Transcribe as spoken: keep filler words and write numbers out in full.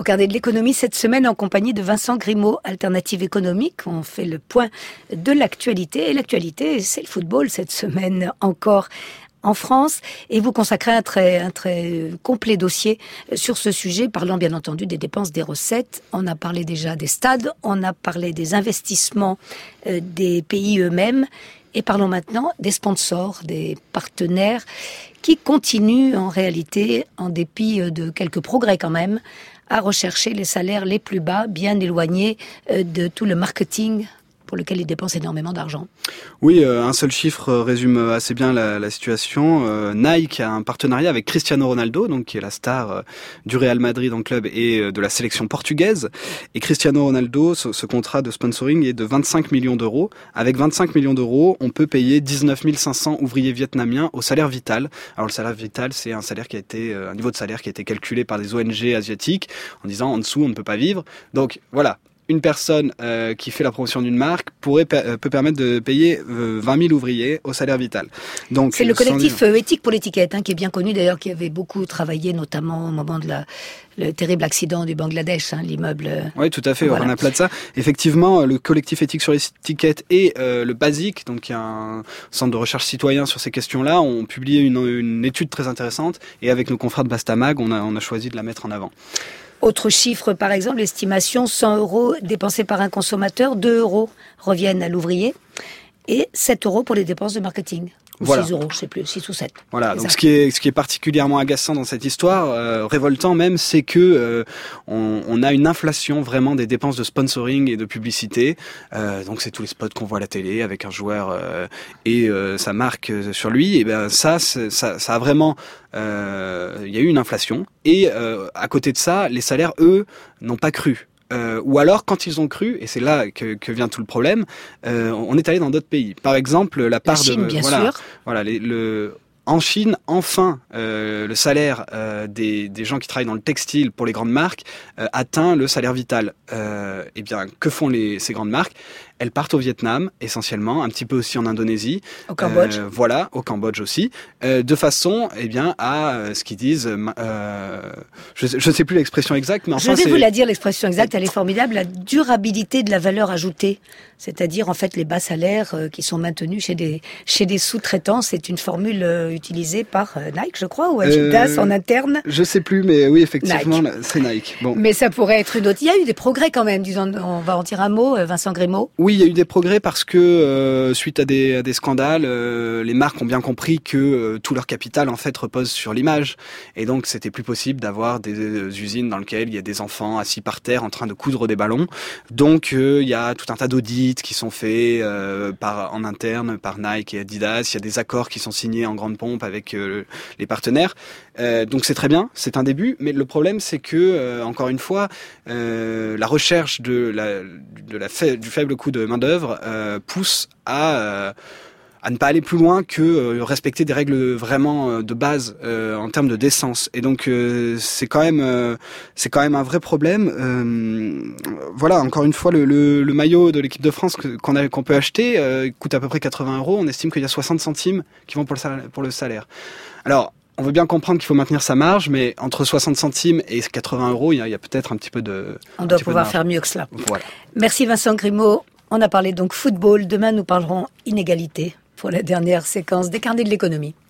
carnet de l'économie cette semaine en compagnie de Vincent Grimaud, Alternative économique. On fait le point de l'actualité. Et l'actualité, c'est le football cette semaine encore en France. Et vous consacrez un très, un très complet dossier sur ce sujet, parlant bien entendu des dépenses, des recettes. On a parlé déjà des stades, on a parlé des investissements euh, des pays eux-mêmes. Et parlons maintenant des sponsors, des partenaires qui continuent en réalité, en dépit de quelques progrès quand même, à rechercher les salaires les plus bas, bien éloignés de tout le marketing pour lequel ils dépensent énormément d'argent. Oui, euh, un seul chiffre résume assez bien la, la situation. Euh, Nike a un partenariat avec Cristiano Ronaldo, donc qui est la star euh, du Real Madrid en club et euh, de la sélection portugaise. Et Cristiano Ronaldo, ce, ce contrat de sponsoring est de vingt-cinq millions d'euros. Avec vingt-cinq millions d'euros, on peut payer dix-neuf mille cinq cents ouvriers vietnamiens au salaire vital. Alors le salaire vital, c'est un salaire qui a été, euh, un niveau de salaire qui a été calculé par des O N G asiatiques en disant en dessous on ne peut pas vivre. Donc voilà. Une personne euh, qui fait la promotion d'une marque pourrait euh, peut permettre de payer euh, vingt mille ouvriers au salaire vital. Donc c'est le collectif euh, Éthique pour l'étiquette, hein, qui est bien connu d'ailleurs, qui avait beaucoup travaillé notamment au moment de la le terrible accident du Bangladesh, hein, l'immeuble. Oui, tout à fait. Voilà. On a plat de ça. Effectivement, le collectif Éthique sur l'étiquette et euh, le BASIC, donc qui est un centre de recherche citoyen sur ces questions-là, ont publié une, une étude très intéressante. Et avec nos confrères de Bastamag, on a on a choisi de la mettre en avant. Autre chiffre, par exemple, l'estimation, cent euros dépensés par un consommateur, deux euros reviennent à l'ouvrier et sept euros pour les dépenses de marketing. Ou voilà. six euros, je sais plus, six ou sept. Voilà, exact. Donc ce qui est ce qui est particulièrement agaçant dans cette histoire, euh, révoltant même, c'est que euh, on, on a une inflation vraiment des dépenses de sponsoring et de publicité. Euh, donc c'est tous les spots qu'on voit à la télé avec un joueur euh, et euh, sa marque sur lui. Et ben ça, ça, ça a vraiment, euh, il y a eu une inflation. Et euh, à côté de ça, les salaires, eux, n'ont pas cru. Euh, ou alors, quand ils ont cru, et c'est là que, que vient tout le problème, euh, on est allé dans d'autres pays. Par exemple, la part la Chine, de bien voilà, sûr. voilà, les, le en Chine, enfin, euh, le salaire euh, des, des gens qui travaillent dans le textile pour les grandes marques euh, atteint le salaire vital. Euh, eh bien, que font les, ces grandes marques ? Elles partent au Vietnam, essentiellement, un petit peu aussi en Indonésie. Au Cambodge. Euh, voilà, au Cambodge aussi. Euh, de façon, eh bien, à euh, ce qu'ils disent, euh, je ne sais plus l'expression exacte, mais enfin, je vais c'est... vous la dire, l'expression exacte, elle est formidable, la durabilité de la valeur ajoutée. C'est-à-dire, en fait, les bas salaires euh, qui sont maintenus chez des, chez des sous-traitants. C'est une formule euh, utilisée par euh, Nike, je crois, ou Adidas euh, en interne. Je sais plus, mais oui, effectivement, Nike. C'est Nike. Bon. Mais ça pourrait être une autre. Il y a eu des progrès quand même, disons, on va en dire un mot, Vincent Grimaud. Oui, il y a eu des progrès parce que euh, suite à des, à des scandales, euh, les marques ont bien compris que euh, tout leur capital en fait repose sur l'image, et donc c'était plus possible d'avoir des euh, usines dans lesquelles il y a des enfants assis par terre en train de coudre des ballons. Donc euh, il y a tout un tas d'audits qui sont faits euh, par en interne par Nike et Adidas. Il y a des accords qui sont signés en grande pompe avec euh, les partenaires. Euh, donc c'est très bien, c'est un début, mais le problème c'est que euh, encore une fois, euh, la recherche de la, de la fa- du faible coût de main d'œuvre Euh, pousse à, euh, à ne pas aller plus loin que euh, respecter des règles vraiment euh, de base euh, en termes de décence. Et donc euh, c'est quand même euh, c'est quand même un vrai problème. Euh, voilà, encore une fois, le, le, le maillot de l'équipe de France que, qu'on, a, qu'on peut acheter euh, coûte à peu près quatre-vingts euros. On estime qu'il y a soixante centimes qui vont pour le salaire. Pour le salaire. Alors, on veut bien comprendre qu'il faut maintenir sa marge, mais entre soixante centimes et quatre-vingts euros, il y a, il y a peut-être un petit peu de. On doit pouvoir faire mieux que cela. Voilà. Merci Vincent Grimaud. On a parlé donc football. Demain, nous parlerons inégalité pour la dernière séquence des carnets de l'économie.